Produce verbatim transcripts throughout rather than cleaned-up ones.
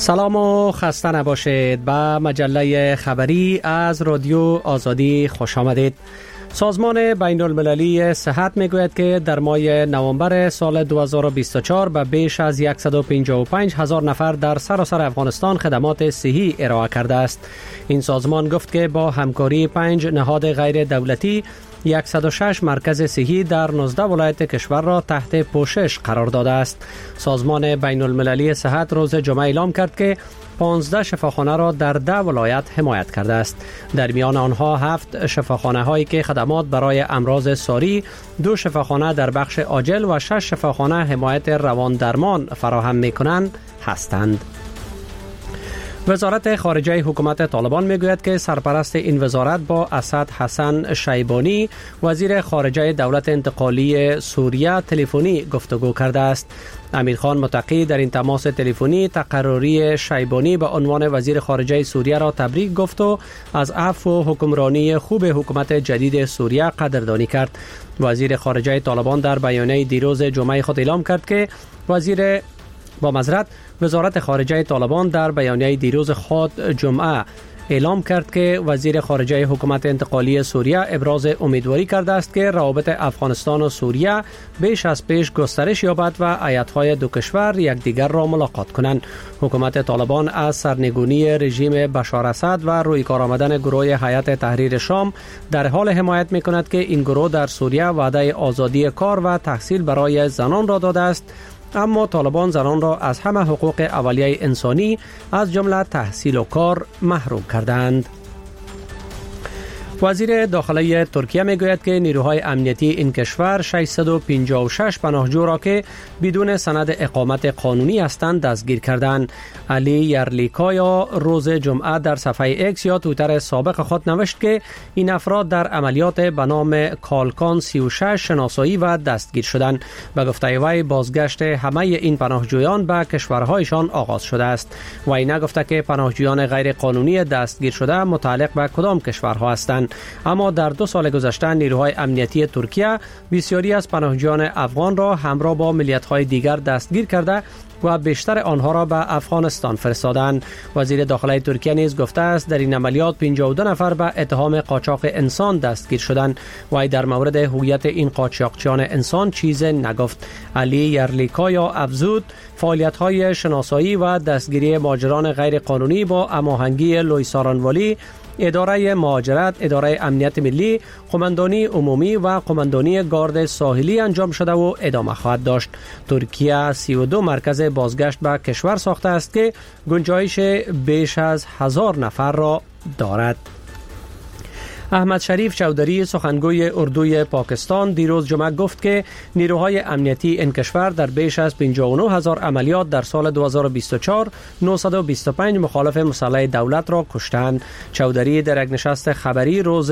سلام و خسته نباشید. به مجله خبری از رادیو آزادی خوش آمدید. سازمان بین المللی صحت میگوید که در ماه نوامبر سال دو هزار و بیست و چهار به بیش از صد و پنجاه و پنج هزار نفر در سراسر افغانستان خدمات صحی ارائه کرده است. این سازمان گفت که با همکاری پنج نهاد غیر دولتی صد و شش مرکز صحی در نوزده ولایت کشور را تحت پوشش قرار داده است. سازمان بین المللی صحت روز جمعه اعلام کرد که پانزده شفاخانه را در ده ولایت حمایت کرده است. در میان آنها هفت شفاخانه هایی که خدمات برای امراض ساری، دو شفاخانه در بخش عاجل و شش شفاخانه حمایت روان درمان فراهم می کنند هستند. وزارت خارجه حکومت طالبان میگوید که سرپرست این وزارت با اسد حسن شیبانی وزیر خارجه دولت انتقالی سوریه تلفنی گفتگو کرده است. امیر خان متقی در این تماس تلفنی تقرری شیبانی به عنوان وزیر خارجه سوریه را تبریک گفت و از عفو و حکمرانی خوب حکومت جدید سوریه قدردانی کرد. وزیر خارجه طالبان در بیانیه دیروز جمعه خود اعلام کرد که وزیر با معذرت وزارت خارجه طالبان در بیانیه دیروز خود جمعه اعلام کرد که وزیر خارجه حکومت انتقالی سوریه ابراز امیدواری کرده است که روابط افغانستان و سوریه بیش از پیش گسترش یابد و هیئت‌های دو کشور یکدیگر را ملاقات کنند. حکومت طالبان از سرنگونی رژیم بشار اسد و روی کار آمدن گروه هیئت تحریر شام در حال حمایت می‌کند که این گروه در سوریه وعده آزادی کار و تحصیل برای زنان را داده است، اما طالبان زنان را از همه حقوق اولیه انسانی از جمله تحصیل و کار محروم کردند. وزیر داخلی ترکیه میگوید که نیروهای امنیتی این کشور ششصد و پنجاه و شش پناهجو را که بدون سند اقامت قانونی هستند دستگیر کردند. علی یرلیکایا روز جمعه در صفحه ایکس یا توییتر سابق خود نوشت که این افراد در عملیات به نام کالکان سی و شش شناسایی و دستگیر شدند. به گفته وی بازگشت همه این پناهجویان به کشورهایشان آغاز شده است. وی نگفته که پناهجویان غیر قانونی دستگیر شده متعلق به کدام کشورها هستند. اما در دو سال گذشته نیروهای امنیتی ترکیه بسیاری از پناهجویان افغان را همراه با ملیت‌های دیگر دستگیر کرده و بیشتر آنها را به افغانستان فرستادند. وزیر داخلی ترکیه نیز گفته است در این عملیات پنجاه و دو نفر به اتهام قاچاق انسان دستگیر شدند. و در مورد هویت این قاچاقچیان انسان چیزی نگفت. علی یرلیکایا افزود فعالیت‌های شناسایی و دستگیری مهاجران غیر قانونی با هماهنگی لویسارانوالی، اداره مهاجرت، اداره امنیت ملی، قماندانی عمومی و قماندانی گارد ساحلی انجام شده و ادامه خواهد داشت. ترکیه سی و دو مرکز بازگشت به کشور ساخته است که گنجایش بیش از هزار نفر را دارد. احمد شریف چودری سخنگوی اردوی پاکستان دیروز جمعه گفت که نیروهای امنیتی این کشور در بیش از پنجاه و نه هزار عملیات در سال دو هزار و بیست و چهار نهصد و بیست و پنج مخالف مسلح دولت را کشتند. چودری در یک نشست خبری روز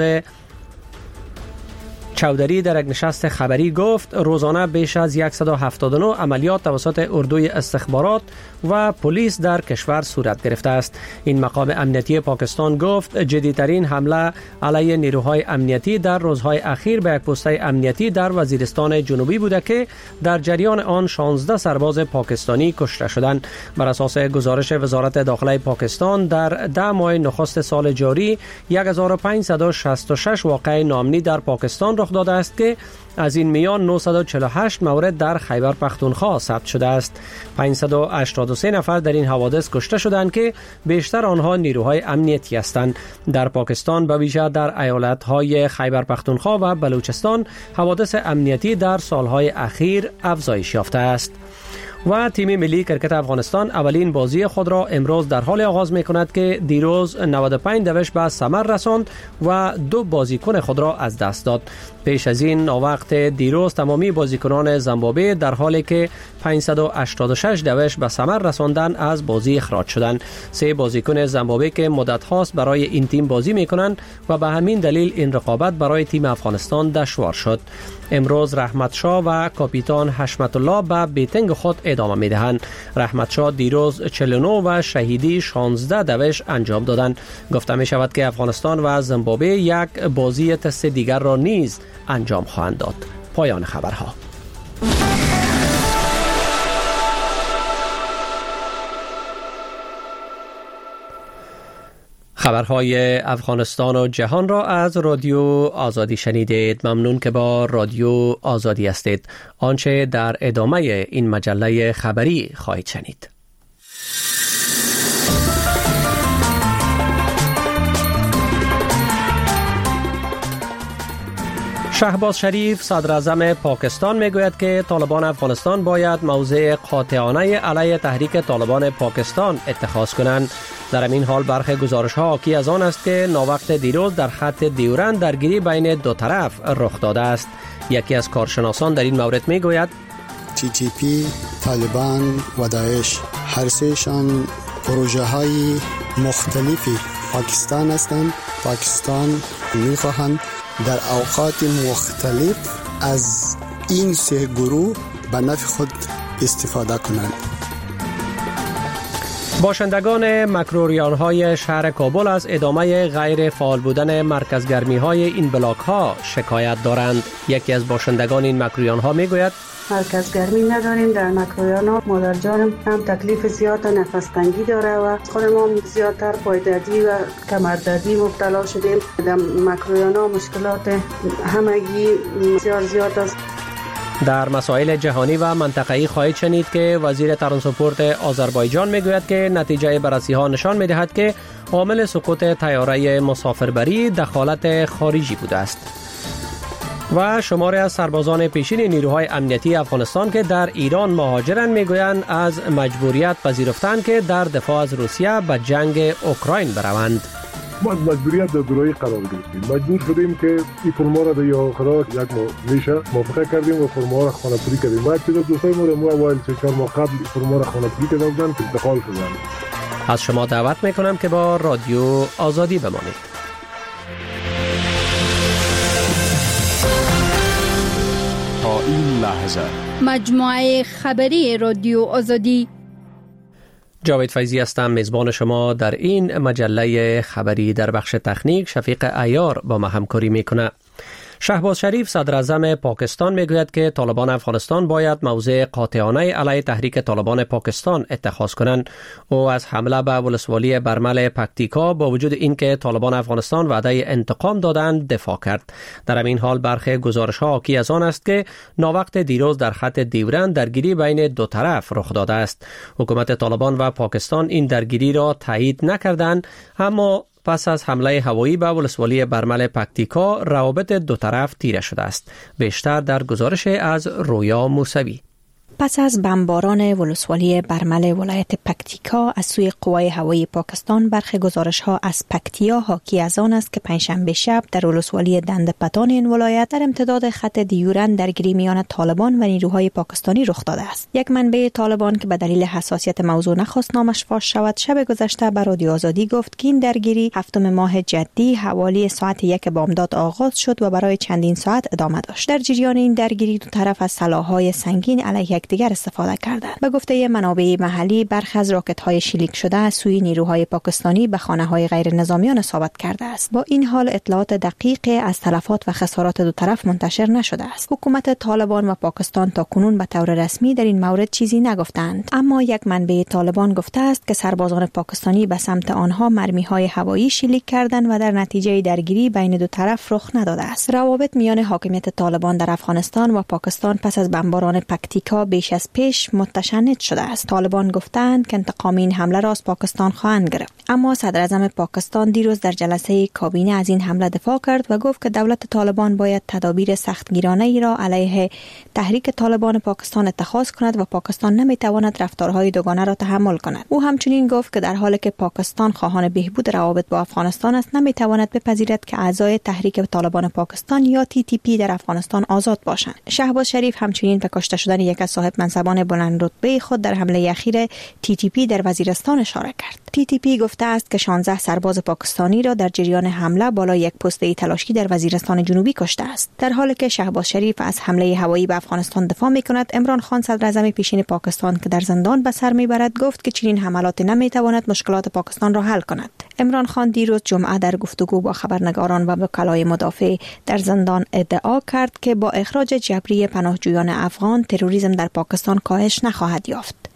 چودری در یک نشست خبری گفت روزانه بیش از صد و هفتاد و نه عملیات توسط اردوی استخبارات و پلیس در کشور صورت گرفته است. این مقام امنیتی پاکستان گفت جدیدترین حمله علیه نیروهای امنیتی در روزهای اخیر به یک پست امنیتی در وزیرستان جنوبی بوده که در جریان آن شانزده سرباز پاکستانی کشته شدند. بر اساس گزارش وزارت داخلی پاکستان در ده ماه نخست سال جاری هزار و پانصد و شصت و شش واقعه ناامنی در پاکستان رخ داده است که از این میان نهصد و چهل و هشت مورد در خیبر پختونخوا ثبت شده است. پانصد و هشتاد و سه نفر در این حوادث کشته شدند که بیشتر آنها نیروهای امنیتی هستند. در پاکستان به ویژه در ایالت‌های خیبر پختونخوا و بلوچستان حوادث امنیتی در سالهای اخیر افزایش یافته است. و تیم ملی کرکت افغانستان اولین بازی خود را امروز در حال آغاز می کند که دیروز نود و پنج دوش به ثمر رساند و دو بازیکن خود را از دست داد. پیش از این وقت دیروز تمامی بازیکنان زیمبابوه در حالی که پانصد و هشتاد و شش دوش به ثمر رساندن از بازی اخراج شدند. سه بازیکن زیمبابوه که مدت هاست برای این تیم بازی می کنند و به همین دلیل این رقابت برای تیم افغانستان دشوار شد. امروز رحمت شاه و کاپیتان حشمت الله به بیتنگ خود ادامه می دهند. رحمت شاه دیروز چهل و نه و شهیدی شانزده دوش انجام دادند. گفته می شود که افغانستان و زیمبابوه یک بازی تست دیگر را نیز انجام خواهند داد. پایان خبرها. خبرهای افغانستان و جهان را از رادیو آزادی شنیدید. ممنون که با رادیو آزادی هستید. آنچه در ادامه این مجله خبری خواهید شنید. شهباز شریف صدر اعظم پاکستان میگوید که طالبان افغانستان باید موضع قاطعانه علیه تحریک طالبان پاکستان اتخاذ کنند. در این حال برخی گزارش‌ها حاکی از آن است که ناوقت دیروز در خط دیورند درگیری بین دو طرف رخ داده است. یکی از کارشناسان در این مورد میگوید تی تی پی، طالبان و داعش هر سهشان پروژه های مختلفی پاکستان هستند. پاکستان میخواهند در اوقات مختلف از این سه گروه به نفع خود استفاده کنند. باشندگان مکروریان‌های شهر کابل از ادامه غیر فعال بودن مرکزگرمی‌های این بلاک‌ها شکایت دارند. یکی از باشندگان این مکروریان‌ها میگوید مرکز گرمی نداریم در مکرویانا. مادر جانم هم تکلیف زیاد نفس تنگی داره و خودم هم زیادتر پایدردی و کمردردی مبتلا شدیم. در مکرویانا مشکلات همگی بسیار زیاد است. در مسائل جهانی و منطقه‌ای خواهید شنید که وزیر ترانسپورت آذربایجان میگوید که نتیجه بررسی‌ها نشان می‌دهد که عامل سقوط طیاره مسافربری دخالت خارجی بوده است. و شماری از سربازان پیشین نیروهای امنیتی افغانستان که در ایران مهاجرند میگویند از مجبوریت پذیرفتند که در دفاع از روسیه به جنگ اوکراین بروند. ما از مجبوریت در دوراهی قرار گرفتیم. مجبور شدیم که این فرما را در آخر یک ماه میشه موافقه کردیم و فرما را خانه‌پوری کردیم. ما اکتیدا دوستای ما را مو اول سه چهار ماه قبل فرما را خانه‌پوری کرده بودند که انتقال شدند. از شما دعوت میکنم که با رادیو آزادی بمانید. تا این لحظه مجموعه خبری رادیو آزادی. جاوید فیضی هستم، میزبان شما در این مجله خبری. در بخش تکنیک شفیق عیار با ما همکاری میکنه. شهباز شریف صدر اعظم پاکستان میگوید که طالبان افغانستان باید موضع قاطعانه علیه تحریک طالبان پاکستان اتخاذ کنند. او از حمله به ولسوالی برمل پکتیکا با وجود اینکه طالبان افغانستان وعده انتقام دادند دفاع کرد. در همین حال برخی گزارش‌ها حاکی از آن است که ناوقت دیروز در خط دیورند درگیری بین دو طرف رخ داده است. حکومت طالبان و پاکستان این درگیری را تایید نکردند، اما پس از حمله هوایی به ولسوالی برمل پکتیکا روابط دو طرف تیره شده است. بیشتر در گزارش از رویا موسوی. پس از بمباران ولسوالی برمل ولایت پکتیکا از سوی قوای هوایی پاکستان، برخی گزارش‌ها از پکتیا حاکی از آن است که پنجشنبه شب در ولسوالی دندپتان این ولایت در امتداد خط دیورند درگیری میان طالبان و نیروهای پاکستانی رخ داده است. یک منبع طالبان که به دلیل حساسیت موضوع نخواست نامش فاش شود، شب گذشته به رادیو آزادی گفت که این درگیری هفتم ماه جدی حوالی ساعت یک بامداد آغاز شد و برای چندین ساعت ادامه داشت. در جریان این درگیری دو طرف از سلاح‌های سنگین علیه دیگر استفاده کردند. به گفته منابع محلی، برخی از راکت‌های شلیک شده از سوی نیروهای پاکستانی به خانه‌های غیر نظامیان اصابت کرده است. با این حال اطلاعات دقیق از تلفات و خسارات دو طرف منتشر نشده است. حکومت طالبان و پاکستان تا کنون به طور رسمی در این مورد چیزی نگفتند، اما یک منبع طالبان گفته است که سربازان پاکستانی به سمت آنها مرمی‌های هوایی شلیک کردند و در نتیجه درگیری بین دو طرف رخ نداده است. روابط میان حاکمیت طالبان در افغانستان و پاکستان پس از بمباران پکتیکا بیش از پیش متشنج شده است. طالبان گفتند که انتقام این حمله را از پاکستان خواهند گرفت، اما صدر اعظم پاکستان دیروز در جلسه کابینه از این حمله دفاع کرد و گفت که دولت طالبان باید تدابیر سختگیرانه ای را علیه تحریک طالبان پاکستان اتخاذ کند و پاکستان نمیتواند رفتارهای دوگانه را تحمل کند. او همچنین گفت که در حالی که پاکستان خواهان بهبود روابط با افغانستان است، نمیتواند بپذیرد که اعضای تحریک طالبان پاکستان یا تی تی پی در افغانستان آزاد باشند. شهباز شریف همچنین به کشته شدن یک از صاحب منصبان بلند رتبه خود در حمله اخیر تی تی پی در وزیرستان اشاره کرد. تی تی پی گفته است که شانزده سرباز پاکستانی را در جریان حمله بالای یک پست تلاشی در وزیرستان جنوبی کشته است. در حالی که شهباز شریف از حمله هوایی به افغانستان دفاع می‌کند، عمران خان صدر اعظم پیشین پاکستان که در زندان به سر می‌برد گفت که چنین حملات نمی‌تواند مشکلات پاکستان را حل کند. عمران خان دیروز جمعه در گفتگو با خبرنگاران و وکلای مدافع در زندان ادعا کرد که با اخراج جبری پناهجویان افغان تروریسم در پاکستان کاهش نخواهد یافت.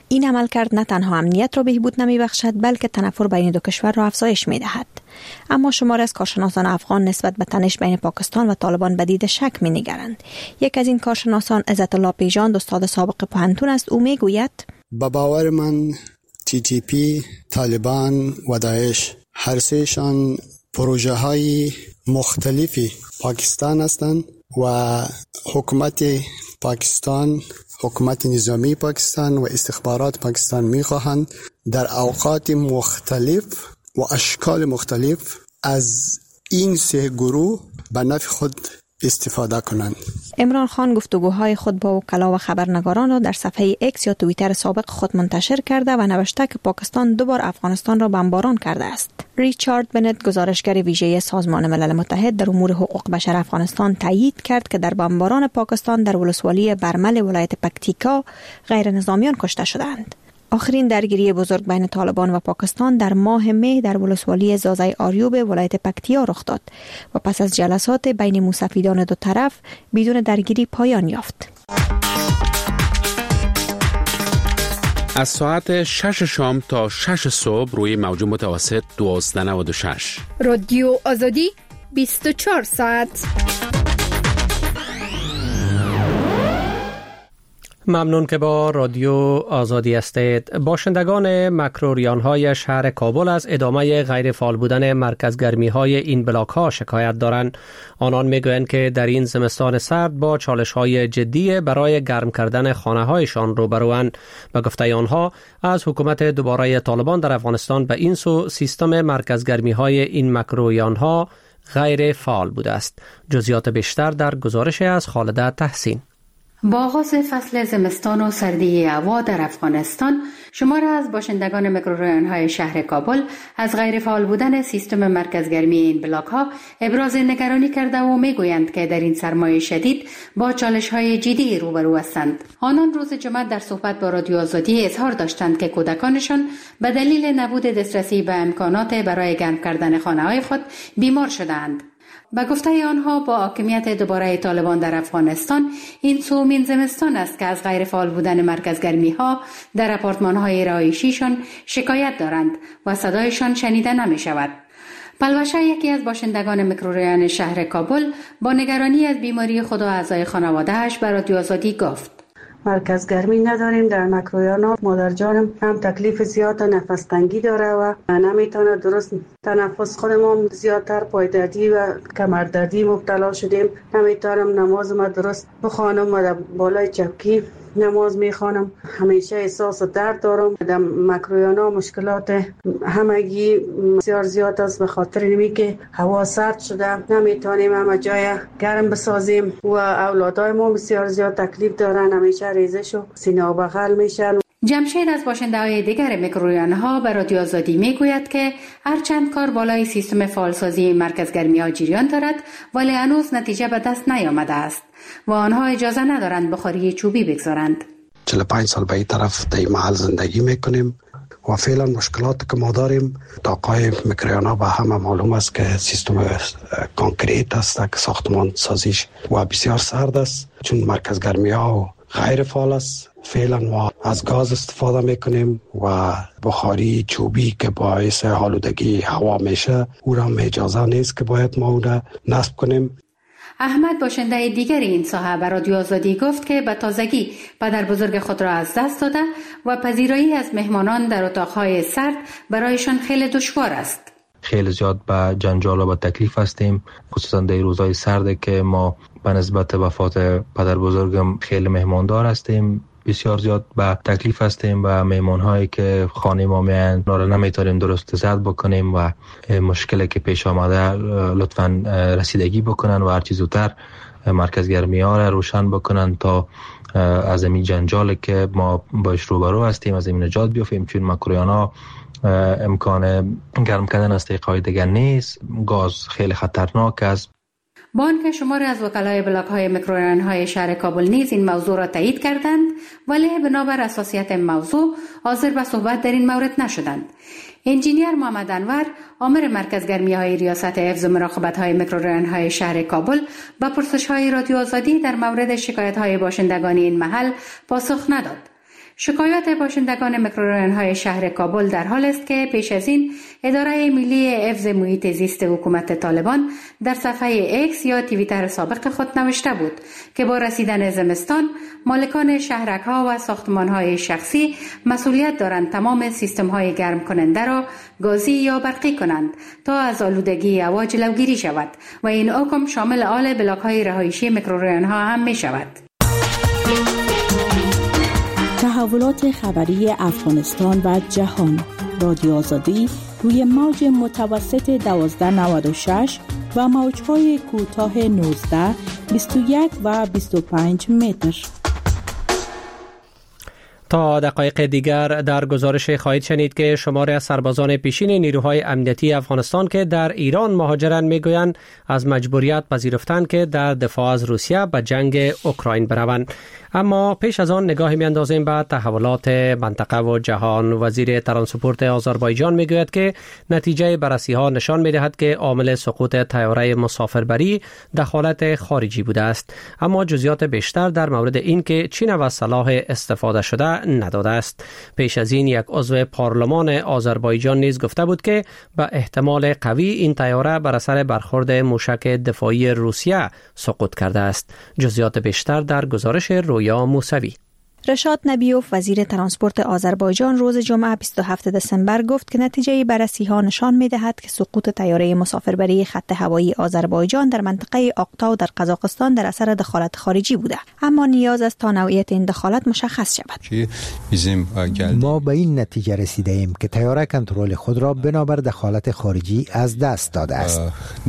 این عملکرد نه تنها امنیت را بهبود نمی‌بخشد بلکه تنفر بین دو کشور را افزایش می‌دهد. اما شمار از کارشناسان افغان نسبت به تنش بین پاکستان و طالبان به دید شک می‌نگرند. یک از این کارشناسان عزت الله پیژاند استاد سابق پوهنتون است. او میگوید به باور من تی تی پی، طالبان و داعش هر سهشان پروژه های مختلفی پاکستان هستند و حکومت پاکستان، حکومت نظامی پاکستان و استخبارات پاکستان می‌خواهند در اوقات مختلف و اشکال مختلف از این سه گروه به نفع خود استفاده کنند. عمران خان گفتگوهای خود با وکلا و خبرنگاران را در صفحه ایکس یا توییتر سابق خود منتشر کرده و نوشته که پاکستان دوبار افغانستان را بمباران کرده است. ریچارد بنت گزارشگر ویژه سازمان ملل متحد در امور حقوق بشر افغانستان تایید کرد که در بمباران پاکستان در ولسوالی برمل ولایت پکتیکا غیر نظامیان کشته شدند. آخرین درگیری بزرگ بین طالبان و پاکستان در ماه می در ولسوالی زازای آریوب ولایت پکتیا رخ داد و پس از جلسات بین موسفیدان دو طرف بدون درگیری پایان یافت. از ساعت شش شام تا شش صبح روی موج متوسط دوازده نود و شش رادیو آزادی بیست و چهار ساعت. ممنون که با رادیو آزادی هستید. باشندگان مکروریان‌های شهر کابل از ادامه غیر فعال بودن مرکزگرمی‌های این بلاک‌ها شکایت دارند. آنان می‌گویند که در این زمستان سرد با چالش‌های جدی برای گرم کردن خانه‌هایشان روبروند. به گفته آنها از حکومت دوباره طالبان در افغانستان به این سو سیستم مرکزگرمی‌های این مکروریان‌ها غیر فعال بوده است. جزئیات بیشتر در گزارش از خالده تحسین. با آغاز فصل زمستان و سردی هوا در افغانستان، شمار از باشندگان میکروریان‌های شهر کابل از غیر فعال بودن سیستم مرکزگرمی این بلاک‌ها ابراز نگرانی کرده و میگویند که در این سرمای شدید با چالش‌های جدی روبرو هستند. آنان روز جمعه در صحبت با رادیو آزادی اظهار داشتند که کودکانشان به دلیل نبود دسترسی به امکانات برای گرم کردن خانه‌های خود بیمار شدند. به گفته آنها با حاکمیت دوباره طالبان در افغانستان این سومین زمستان است که از غیر فعال بودن مرکزگرمی ها در آپارتمان های رهایشیشان شکایت دارند و صدایشان شنیده نمی شود. پلوشه یکی از باشندگان میکروریان شهر کابل با نگرانی از بیماری خود و اعضای خانواده‌اش به رادیو آزادی گفت: مرکز گرمی نداریم در مکرویانا. مادر جانم هم تکلیف زیاد نفس تنگی داره و نمیتونه درست تنفس. خودمون زیادتر پایدردی و کمردردی مبتلا شدیم. نمیتونم نماز ما درست بخوانم و در بالای چوکی نماز میخوانم. همیشه احساس درد دارم. در مکرویانا مشکلات همگی بسیار زیاد است، به خاطر اینمی که هوا سرد شده، نمیتونیم همه جای گرم بسازیم و اولادای ما بسیار زیاد تکلیف دارن، همیشه ریزش و سینه و بغل میشن. جمشید از باشنده‌های دیگر میکروریان‌ها به رادیو آزادی میگوید که هرچند کار بالای سیستم فعالسازی مرکزگرمی‌ها جریان دارد، ولی هنوز نتیجه به دست نیامده است و آنها اجازه ندارند بخاری چوبی بگذارند. چهل و پنج سال به این طرف در این محل زندگی میکنیم و فعلا مشکلاتی که ما داریم، تاقای میکروریان‌ها به همه معلوم است که سیستم کانکریت است که ساختمان سازیش و بسیار سرد است، چون مرکزگرمی‌ها غیر فعال است. فعلا ما از گاز استفاده میکنیم و بخاری چوبی که باعث آلودگی هوا میشه، او را اجازه نیست که باید ما او را نصب کنیم. احمد باشنده دیگر این ساحه به رادیو آزادی گفت که به تازگی پدر بزرگ خود را از دست داده و پذیرایی از مهمانان در اتاقهای سرد برایشان خیلی دشوار است. خیلی زیاد به جنجال و به تکلیف هستیم، خصوصا در روزهای سرد که ما به نسبت وفات پدر بزرگم خیلی مهماندار هستیم. بسیار زیاد به تکلیف هستیم و مهمان‌هایی که خانه ما میان را نمیتونیم درست زد بکنیم و مشکلی که پیش آمده لطفاً رسیدگی بکنن و هر چیز زودتر مرکزگرمی‌ها را روشن بکنن تا از این جنجالی که ما باش روبرو هستیم از این نجات بیافتیم، چون مکروریان‌ها امکان گرم کردن از طریق‌های دیگر نیست. گاز خیلی خطرناک است. با آنکه شماری از وکلای بلاک‌های میکروریان‌های شهر کابل نیز این موضوع را تایید کردند، ولی بنابر اساسیت موضوع حاضر به صحبت در این مورد نشدند. انجینیر محمد انور، آمر مرکزگرمی‌های ریاست حفظ و مراقبت‌های میکروریان‌های شهر کابل، به پرسش‌های رادیو آزادی در مورد شکایت‌های باشندگان این محل پاسخ نداد. شکایات باشندگان میکرورایون‌های شهر کابل در حال است که پیش از این اداره ملی حفظ محیط زیست حکومت طالبان در صفحه اکس یا توییتر سابق خود نوشته بود که با رسیدن زمستان مالکان شهرک‌ها و ساختمان‌های شخصی مسئولیت دارند تمام سیستم‌های گرم کننده را گازی یا برقی کنند تا از آلودگی هوا جلوگیری شود و این حکم شامل آل بلاک‌های رهایشی میکرورایون‌ها هم می‌شود. تحولات خبری افغانستان و جهان. رادیو آزادی روی موج متوسط دوازده نود و شش و موج‌های کوتاه نوزده، بیست و یک و بیست و پنج متر. تا دقایق دیگر در گزارش خواهید شنید که شماری از سربازان پیشین نیروهای امنیتی افغانستان که در ایران مهاجرند میگویند از مجبوریت پذیرفتند که در دفاع از روسیه به جنگ اوکراین بروند. اما پیش از آن نگاهی میاندازیم به تحولات منطقه و جهان. وزیر ترانسپورت آذربایجان میگوید که نتیجه بررسی ها نشان میدهد که عامل سقوط طیاره مسافربری دخالت خارجی بوده است، اما جزئیات بیشتر در مورد این که چه نوع سلاح استفاده شده نداده است. پیش از این یک عضو پارلمان آذربایجان نیز گفته بود که به احتمال قوی این طیاره بر اثر برخورد موشک دفاعی روسیه سقوط کرده است. جزئیات بیشتر در گزارش رویا موسوی. رشاد نبیوف وزیر ترانسپورت آذربایجان روز جمعه بیست و هفتم دسامبر گفت که نتیجه بررسی ها نشان می‌دهد که سقوط طیاره مسافربری خط هوایی آذربایجان در منطقه آقتا و در قزاقستان در اثر دخالت خارجی بوده، اما نیاز است تا نوعیت این دخالت مشخص شود. ما به این نتیجه رسیده ایم که طیاره کنترل خود را بنابر دخالت خارجی از دست داده است.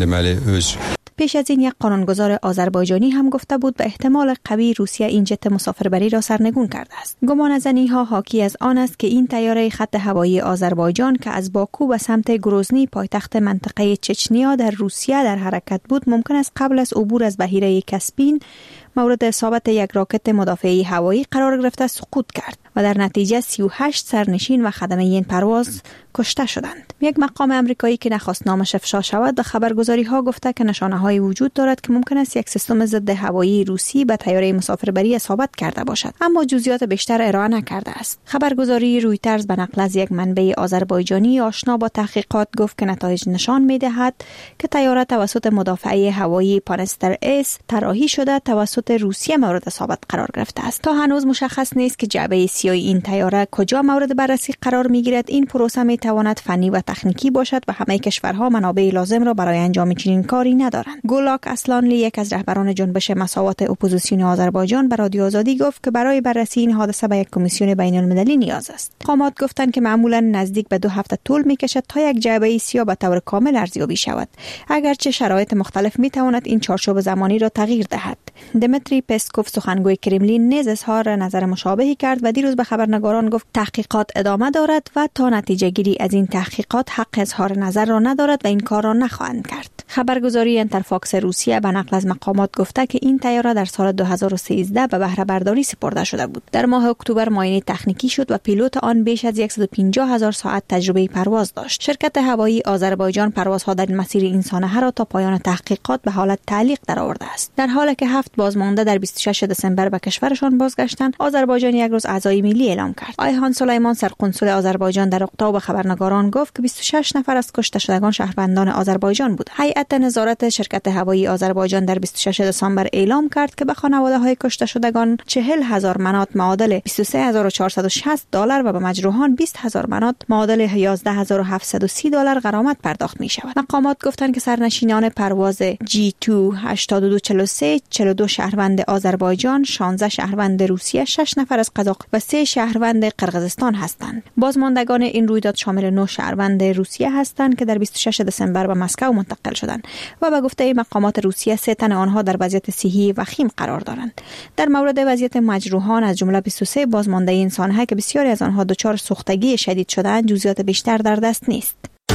پیش از این یک قانونگذار آذربایجانی هم گفته بود به احتمال قوی روسیه این جت مسافربری را سرنگون کرده است. گمان زنی ها حاکی از آن است که این طیاره خط هوایی آذربایجان که از باکو به سمت گروزنی پایتخت منطقه چچنیا در روسیه در حرکت بود ممکن است قبل از عبور از بحیره کاسپین مورد اصابت یک راکت مدافعی هوایی قرار گرفته سقوط کرد و در نتیجه سی و هشت سرنشین و خدمه این پرواز کشته شدند. یک مقام امریکایی که نخواست نامش افشا شود به خبرگزاری ها گفته که نشانه های وجود دارد که ممکن است یک سیستم ضد هوایی روسی به طیاره مسافربری اصابت کرده باشد، اما جزئیات بیشتر ارائه نکرده است. خبرگزاری رویترز به نقل از یک منبع آذربایجانی آشنا با تحقیقات گفت که نتایج نشان می‌دهد که طیاره توسط مدافعه هوایی پانستر اس طراحی شده توسط روسیه مورد اصابت قرار گرفته است. تا هنوز مشخص نیست که جعبه سیاه این طیاره کجا مورد بررسی قرار می‌گیرد. این پروسه می‌تواند فنی و تکنیکی باشد و همه کشورها منابع لازم را برای انجام چنین کاری ندارند. گولاک اسلانلی یک از رهبران جنبش مساوات اپوزیسیون آذربایجان به رادیو آزادی گفت که برای بررسی این حادثه به یک کمیسیون بین‌المللی نیاز است. مقامات گفتند که معمولاً نزدیک به دو هفته طول می‌کشد تا یک جعبه سیاه به طور کامل ارزیابی شود، اگرچه شرایط مختلف می‌تواند این چارچوب زمانی را تغییر دهد. دمیتری پسکوف سخنگوی کرملین نیز اظهار نظر مشابهی کرد و دیروز به خبرنگاران گفت تحقیقات ادامه دارد و تا نتیجه گیری از این تحقیقات حق اظهار نظر را ندارد و این کار را نخواهند کرد. خبرگزاری انترفاکس روسیه به نقل از مقامات گفته که این طیاره در سال دو هزار و سیزده به بهره برداری سپرده شده بود. در ماه اکتبر معاینه تکنیکی شد و پیلوت آن بیش از صد و پنجاه هزار ساعت تجربه پرواز داشت. شرکت هوایی آذربایجان پروازها در مسیر این سانحه را تا پایان تحقیقات به حالت تعلیق درآورده است. در حالی که هفت بازمانده در بیست و شش دسامبر به کشورشان بازگشتند، آذربایجان یک روز عزای ملی اعلام کرد. آیهان سلیمان سرقنسول آذربایجان در اقتا به خبرنگاران گفت که بیست و شش نفر از کشته شدگان شهروندان آذربایجان بود. هیئت نظارت شرکت هوایی آذربایجان در بیست و شش دسامبر اعلام کرد که به خانواده‌های کشته شدگان چهل هزار منات معادل بیست و سه هزار و چهارصد و شصت دلار و به مجروحان بیست هزار منات معادل یازده هزار و هفتصد و سی دلار غرامت پرداخت می شود. مقامات گفتند که سرنشینان پرواز جی دو هشتاد و دو چهل و سه چهل و دو شهروند آذربایجان، شانزده شهروند روسیه، شش نفر از قزاق و سه شهروند قرقیزستان هستند. بازماندگان این رویداد شامل نه شهروند روسیه هستند که در بیست و شش دسامبر به مسکو منتقل شدند و به گفته مقامات روسیه سه تن آنها در وضعیت صحی وخیم قرار دارند. در مورد وضعیت مجروحان از جمله بیست و سه بازمانده این سانحه که بسیاری از آنها دچار سوختگی شدید شدند جزئیات بیشتر در دست نیست.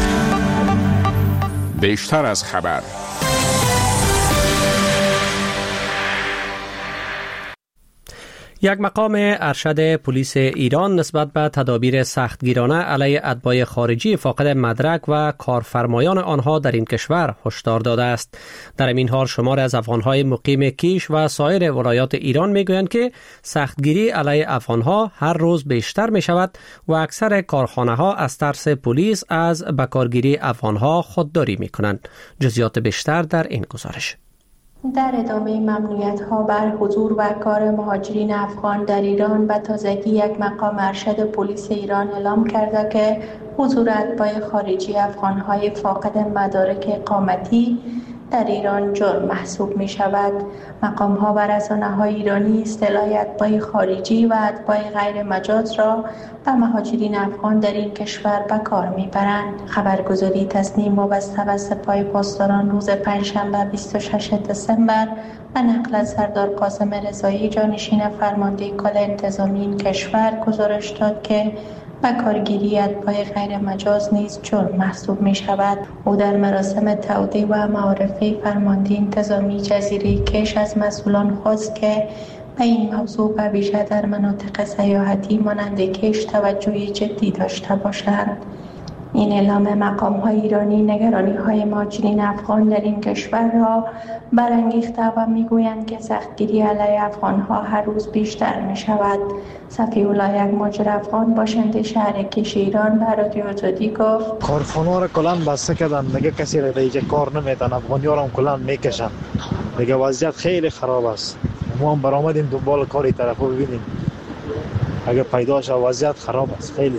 بیشتر از خبر. یک مقام ارشد پلیس ایران نسبت به تدابیر سختگیرانه علیه اتباع خارجی فاقد مدرک و کارفرمایان آنها در این کشور هشدار داده است. در این حال شمار از افغانهای مقیم کیش و سایر ولایات ایران میگویند که سختگیری علیه افغانها هر روز بیشتر می شود و اکثر کارخانه ها از ترس پلیس از بکارگیری افغانها خودداری می کنند. جزئیات بیشتر در این گزارش. در ادامه ممنوعیت‌ها بر حضور و کار مهاجرین افغان در ایران به تازگی یک مقام ارشد پلیس ایران اعلام کرده که حضور اتباع خارجی افغان‌های فاقد مدارک اقامتی در ایران جرم محسوب می شود. مقام ها و رسانه های ایرانی اصطلاح اتباع خارجی و اتباع غیر مجاز را به مهاجرین افغان در این کشور به کار می برند. خبرگزاری تصنیم وابسته به سپاه پاسداران روز پنجشنبه بیست و ششم دسامبر به نقل از سردار قاسم رضایی جانشین فرمانده کل انتظامی این کشور گزارش داد که و کارگیری اتباع غیر مجاز نیز جرم محسوب می شود. او در مراسم تودیع و معارفه فرمانده انتظامی جزیره کیش از مسئولان خواست که به این موضوع به ویژه در مناطق سیاحتی مانند کیش توجه جدی داشته باشند. این اعلام مقام های ایرانی نگرانی های مهاجرین افغان در این کشور را برانگیخته و میگویند که سختگیری علیه افغان ها هر روز بیشتر می شود. صفی الله، یک مهاجر افغان باشنده شهر کیش ایران، به رادیو آزادی گفت کارخانه ها را کلان بسته کردن، دیگه کسی را دیگه کار نمیدن، افغانی ها را هم کلان میکشن، دیگه وضعیت خیلی خراب است. ما هم برآمدیم دنبال کاری طرفو ببینیم، اگه پیدا شه وضعیت خراب است خیلی.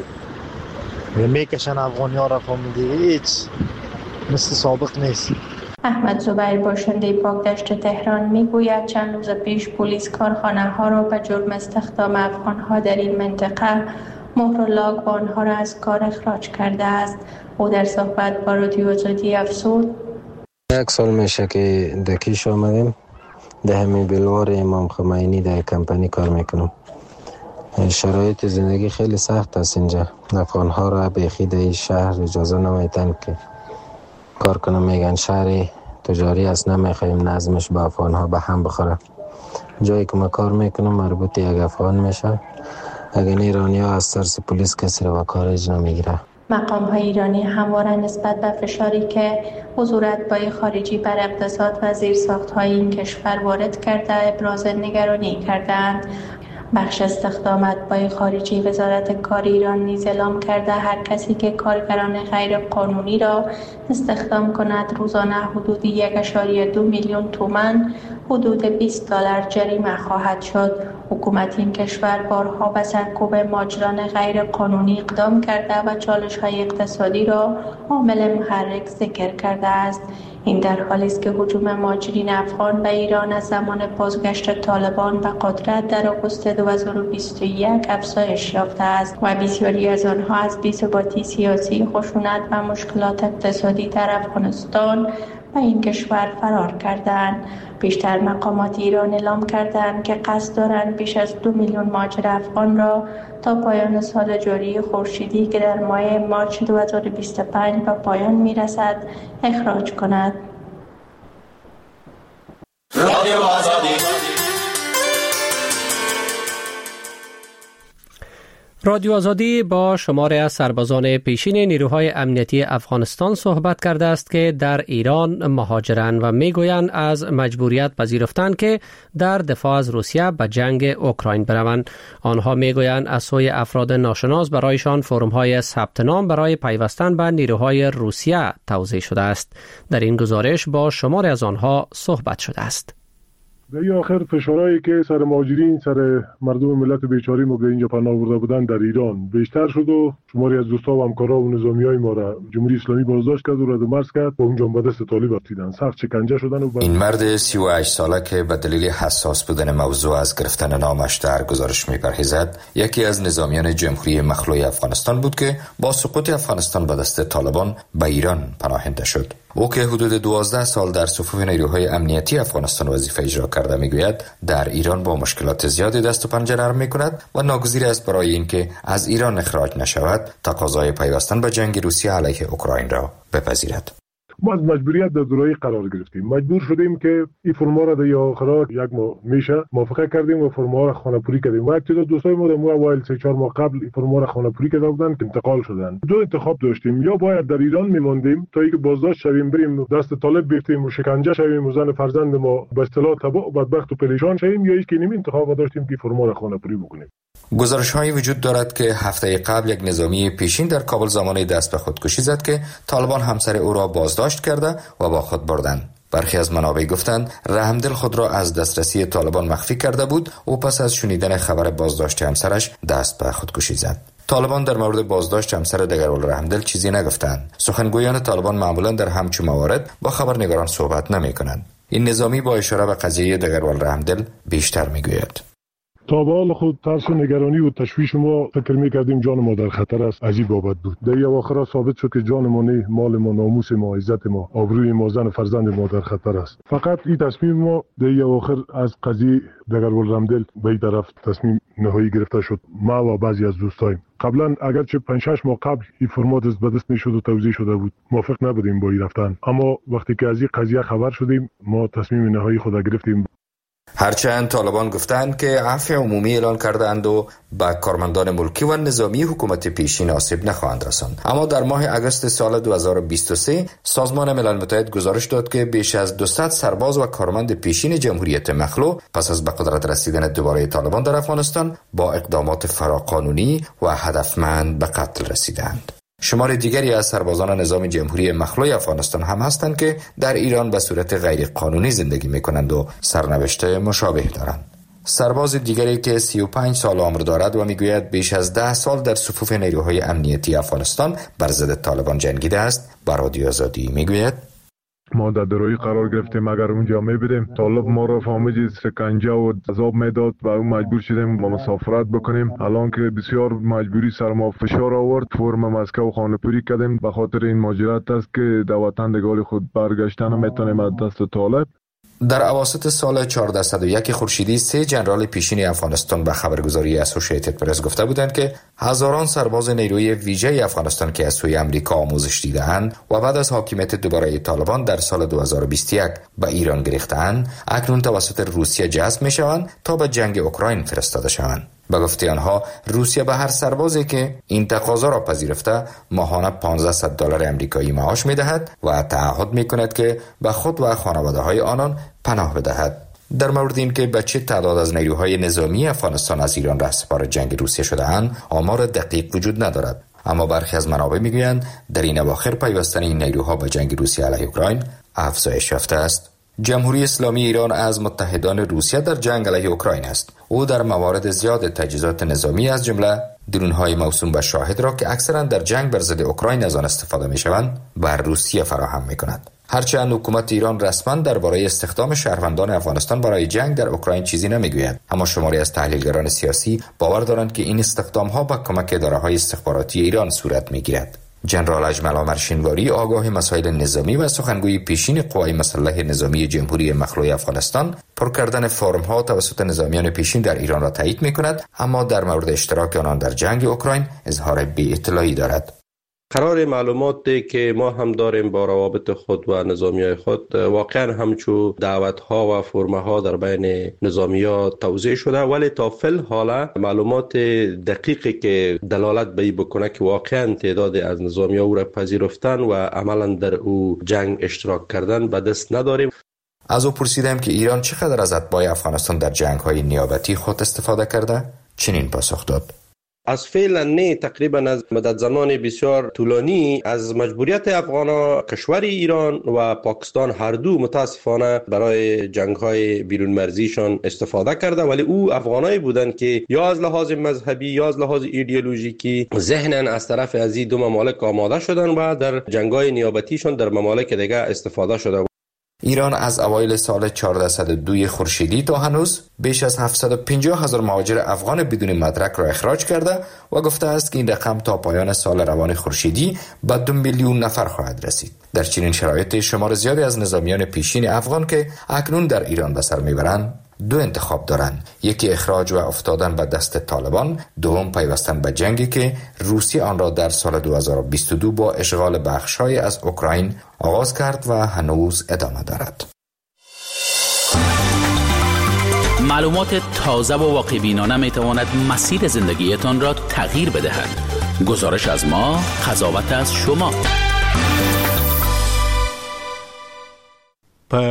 میکشن افغانی ها را فهمیدی هیچ مثل سابق نیست. احمد زبیر باشنده پاکدشت تهران میگوید چند روز پیش پلیس کارخانه ها را به جرم استخدام افغان ها در این منطقه مهر و لاگ و آنها را از کار اخراج کرده است. او در صحبت با رادیو آزادی افزود یک سال میشه که در کیش آمدیم، در همین بلوار امام خمینی در کمپانی کار میکنم. شرایط زندگی خیلی سخت است اینجا. افغان ها را بیخی در این شهر اجازه نمیدن که کار کنم، میگن شهر تجاری است، نمیخوایم نظمش با افغان ها به هم بخوره. جایی که ما کار میکنم مربوط یک افغان میشه، اگر ایرانی ها از ترس پلیس کسی را با کار اجرا نمیگیره. مقام های ایرانی همواره نسبت به فشاری که حضور اتباع خارجی بر اقتصاد و زیرساخت های این کشور وارد کرده ابراز نگرانی کردند. بخش استخدام اتباع خارجی وزارت کار ایران نیز اعلام کرده هر کسی که کارگران غیر قانونی را استخدام کند روزانه حدود یک ممیز دو میلیون تومان حدود بیست دلار جریمه خواهد شد. حکومت این کشور بارها به سرکوب مهاجران غیر قانونی اقدام کرده و چالش های اقتصادی را عامل محرک ذکر کرده است. این در حالی است که هجوم مهاجرین افغان به ایران از زمان بازگشت طالبان به قدرت در آگوست دو هزار و بیست و یک افزایش یافته است و بسیاری از آنها از بی‌ثباتی سیاسی، خشونت و مشکلات اقتصادی در افغانستان و این کشور فرار کردند. بیشتر مقامات ایران اعلام کردند که قصد دارند بیش از دو میلیون مهاجر افغان را تا پایان سال جاری خورشیدی که در ماه مارچ دو هزار و بیست و پنج به پایان میرسد اخراج کند. رادیو آزادی رادیو آزادی با شماره از سربازان پیشین نیروهای امنیتی افغانستان صحبت کرده است که در ایران مهاجرند و میگویند از مجبوریت پذیرفتند که در دفاع از روسیه به جنگ اوکراین بروند. آنها میگویند از سوی افراد ناشناس برایشان فرم‌های ثبت نام برای پیوستن به نیروهای روسیه توزیع شده است. در این گزارش با شماره از آنها صحبت شده است. در آخر فشارهایی که سر مهاجرین، سر مردم ملت بیچاره ما که اینجا پناه برده بودن در ایران بیشتر شد و شماری از دوستا و همکارا و نظامیای ما را جمهوری اسلامی بازداشت کرد و رد مرز کرد و اونجا به دست طالب افتیدن، سخت شکنجه شدن. و این مرد سی و هشت ساله که به دلیل حساس بودن موضوع از گرفتن نامش در گزارش می‌پرهیزد، یکی از نظامیان جمهوری مخلوع افغانستان بود که با سقوط افغانستان به دست طالبان به ایران پناهنده شد. او که حدود دوازده سال در صفوف نیروهای امنیتی افغانستان وظیفه اجرا کرده میگوید در ایران با مشکلات زیادی دست و پنجه نرم میکند و ناگزیر است برای اینکه از ایران اخراج نشود تقاضای پیوستن به جنگ روسیه علیه اوکراین را بپذیرد. ما از مجبوریت در دورایی قرار گرفتیم. مجبور شدیم که این فرما را در آخرات یک ماه میشه موافقه کردیم و فرما را خانه‌پوری کردیم. و یک تعداد دوستای ما در اوایل سه چهار ماه قبل این فرما را خانه‌پوری کرده بودند که انتقال شدند. دو انتخاب داشتیم، یا باید در ایران میماندیم تا اینکه بازداشت شویم بریم دست طالب بیفتیم و شکنجه شویم و زن فرزند ما به اصطلاح تباه و بدبخت و پریشان شویم، یا اینکه نیم انتخاب داشتیم که فرما را خانه‌پوری بکنیم. گزارش‌هایی وجود دارد که هفته قبل یک نظامی پیشین در کابل زمانی دست به خودکشی زد که طالبان همسر او را بازداشت کرده و با خود بردند. برخی از منابع گفتند رحمدل خود را از دسترسی طالبان مخفی کرده بود و پس از شنیدن خبر بازداشت همسرش دست به خودکشی زد. طالبان در مورد بازداشت همسر دگرگول رحمدل چیزی نگفتند. سخنگویان طالبان معمولا در همچین موارد با خبرنگاران صحبت نمی‌کنند. این نظامی با اشاره به قضیه دگرگول رحمدل بیشتر می‌گوید. تا به حال خود ترس و نگرانی و تشویش ما فکر می‌کردیم جان ما در خطر است. عجیب بابت بود. در اواخر ثابت شد که جان ما نه، مال ما، ناموس ما، عزت ما، آبروی ما، زن فرزند ما در خطر است. فقط این تصمیم ما در اواخر از قضیه دگرگول رحمدل به این طرف تصمیم نهایی گرفته شد. ما و بعضی از دوستایم قبلا اگرچه پنج شش ماه قبل این فرما دست به دست میشد و توزیع شده بود، موافق نبودیم با این رفتن، اما وقتی که از این قضیه خبر شدیم ما تصمیم نهایی خود گرفتیم. هرچند طالبان گفتند که عفو عمومی اعلان کردند و به کارمندان ملکی و نظامی حکومت پیشین آسیب نخواهند رساند، اما در ماه اگست سال دو هزار و بیست و سه سازمان ملل متحد گزارش داد که بیش از دویست سرباز و کارمند پیشین جمهوریت مخلوع پس از به قدرت رسیدن دوباره طالبان در افغانستان با اقدامات فراقانونی و هدفمند به قتل رسیدند. شمار دیگری از سربازان نظام جمهوری مخلوع افغانستان هم هستند که در ایران به صورت غیر قانونی زندگی می‌کنند و سرنوشت مشابه دارند. سرباز دیگری که سی و پنج سال عمر دارد و میگوید بیش از ده سال در صفوف نیروهای امنیتی افغانستان بر ضد طالبان جنگیده است، بر رادیو آزادی میگوید ما در دروی قرار گرفتیم، اگر اونجا میبریم طالب ما را فهمید سکنجه و عذاب میداد و اون مجبور شدیم با مسافرت بکنیم. الان که بسیار مجبوری سر ما فشار آورد، فرم مسکو خانه‌پوری کردیم. به خاطر این ماجرات است که در وطن دگال خود برگشتن میتونیم از دست طالب. در اواسط سال چهارصد و یک خورشیدی سه ژنرال پیشین افغانستان به خبرگزاری اسوسییتد پرس گفته بودند که هزاران سرباز نیروی ویژه افغانستان که از سوی امریکا آموزش دیده‌اند و بعد از حاکمیت دوباره طالبان در سال دو هزار و بیست و یک به ایران گریخته‌اند، اکنون توسط روسیه جذب می‌شوند تا به جنگ اوکراین فرستاده شوند. به گفته آنها روسیه به هر سربازی که این تقاضا را پذیرفته ماهانه پانزده دلار آمریکایی معاش می‌دهد و تعهد می‌کند که به خود و خانواده‌های آنان پناه بدهد. در مورد اینکه به چه تعداد از نیروهای نظامی افغانستان از ایران رهسپار جنگ روسیه شده‌اند آمار دقیق وجود ندارد، اما برخی از منابع می‌گویند در این اواخر پیوستن این نیروها به جنگ روسیه علیه اوکراین افزایش یافته است. جمهوری اسلامی ایران از متحدان روسیه در جنگ علیه اوکراین است. او در موارد زیاد تجهیزات نظامی از جمله درون‌های موسوم به شاهد را که اکثرا در جنگ بر ضد اوکراین از آن استفاده می‌شوند بر روسیه فراهم می‌کند. هرچند حکومت ایران رسما درباره استخدام شهروندان افغانستان برای جنگ در اوکراین چیزی نمیگوید، اما شماری از تحلیلگران سیاسی باور دارند که این استخدام‌ها با کمک اداره‌های استخباراتی ایران صورت می‌گیرد. جنرال اجمل آمرشینواری آگاه مسائل نظامی و سخنگوی پیشین قوای مسلح نظامی جمهوری مخلوع افغانستان پر کردن فرم‌ها توسط نظامیان پیشین در ایران را تایید می‌کند، اما در مورد اشتراک آنان در جنگ اوکراین اظهار بی‌اطلاعی دارد. قرار معلوماتی که ما هم داریم با روابط خود و نظامیای خود واقعا همچو دعوت‌ها و فرم‌ها در بین نظامی‌ها توزیع شده، ولی تا فل حالا معلومات دقیقی که دلالت به این بکنه که واقعا تعداد از نظامی‌ها او را پذیرفتن و عملا در او جنگ اشتراک کردن به دست نداریم. از او پرسیدم که ایران چقدر از اتباع افغانستان در جنگ‌های نیابتی خود استفاده کرده؟ چنین پاسخ داد: از فعلا نه، تقریبا از مدت زمان بسیار طولانی از مجبوریت افغانا کشور ایران و پاکستان هر دو متاسفانه برای جنگ‌های بیرون مرزیشان استفاده کرده، ولی او افغانایی بودند که یا از لحاظ مذهبی یا از لحاظ ایدئولوژیکی ذهناً از طرف از این دو ممالک آماده شدن و در جنگ‌های نیابتیشان در ممالک دیگه استفاده شده. ایران از اوایل سال چهارصد و دو خورشیدی تا هنوز بیش از هفتصد و پنجاه هزار مهاجر افغان بدون مدرک را اخراج کرده و گفته است که این رقم تا پایان سال روان خورشیدی به دو میلیون نفر خواهد رسید. در چنین شرایط شمار زیادی از نظامیان پیشین افغان که اکنون در ایران به سر میبرند دو انتخاب دارند، یکی اخراج و افتادن به دست طالبان، دوم پیوستن به جنگی که روسیه آن را در سال دو هزار و بیست و دو با اشغال بخش‌های از اوکراین آغاز کرد و هنوز ادامه دارد. معلومات تازه و واقع بینانه می تواند مسیر زندگیتان را تغییر بدهد. گزارش از ما، قضاوت از شما.